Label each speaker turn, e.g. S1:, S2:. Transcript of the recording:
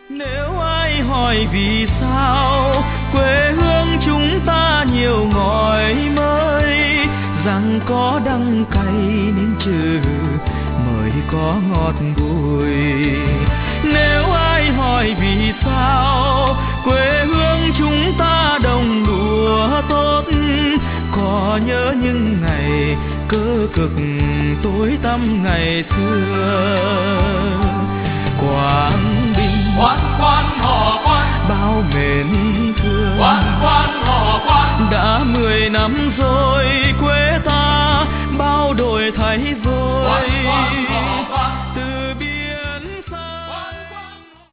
S1: Nếu ai hỏi vì sao quê hương chúng ta nhiều ngòi mới, rằng có đắng cay nên trừ mới có ngọt bùi. Nếu ai hỏi vì sao quê hương chúng ta đồng lúa tốt, có nhớ những ngày cơ cực tối tăm ngày xưa. Quảng Bình
S2: Quan quan hò quan
S1: bao mến thương,